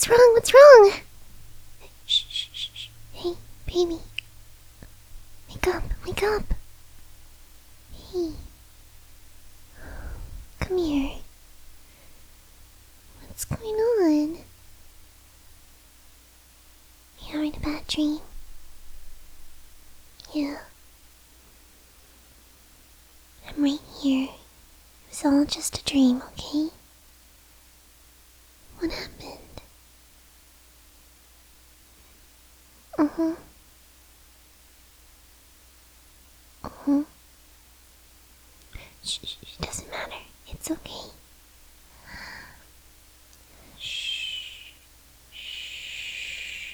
wrong? What's wrong? Shh, shh, shh, shh. Hey, baby. Wake up, wake up. Hey. Come here. What's going on? You having a bad dream? Yeah. I'm right here. It was all just a dream, okay? What happened? Uh-huh. Uh-huh. Shh, shh, shh, doesn't matter. It's okay. Shh. Shh.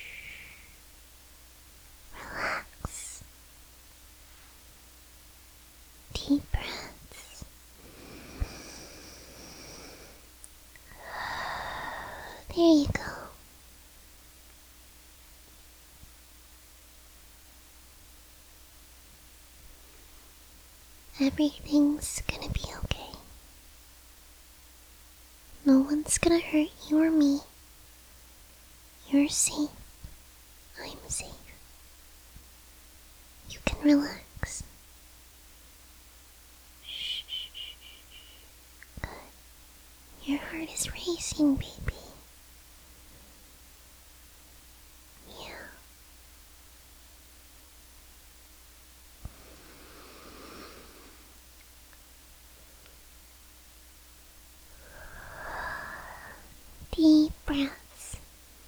Relax. Deep breaths. There you go. Everything's gonna be okay. No one's gonna hurt you or me. You're safe. I'm safe. You can relax. Shh, shh, shh. Good. Your heart is racing, baby. Yeah. Deep breaths.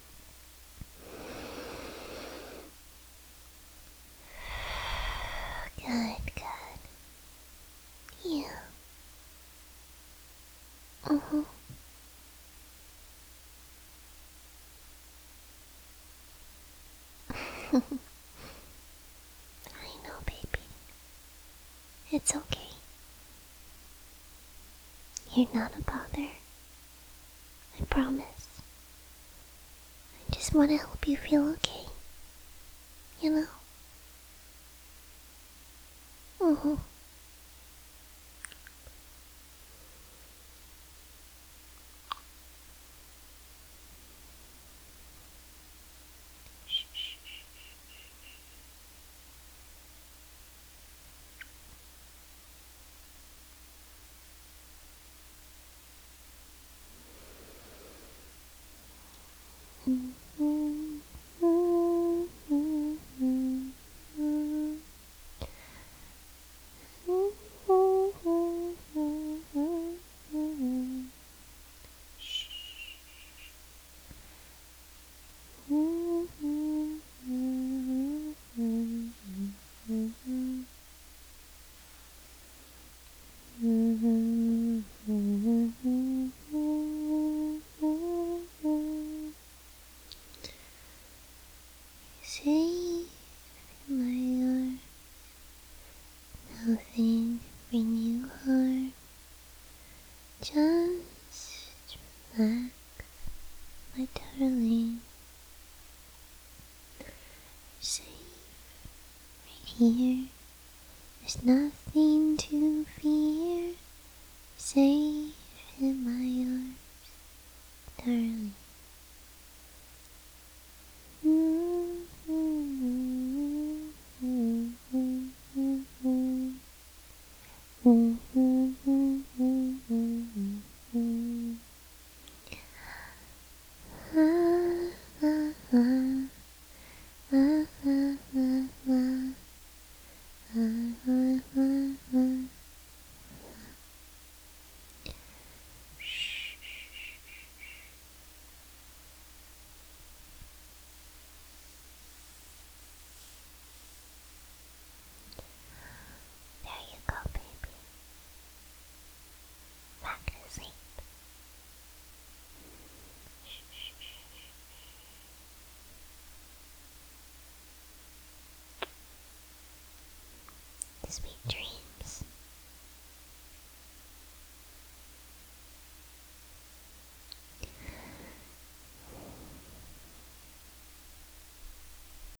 Good, good. Yeah. Uh-huh. I know, baby. It's okay. You're not a bother. I promise. I just want to help you feel okay. You know? Uh-huh. Safe in my arms, nothing bring you harm. Just relax, my darling. Safe right here. There's nothing to fear. Safe in my arms, darling.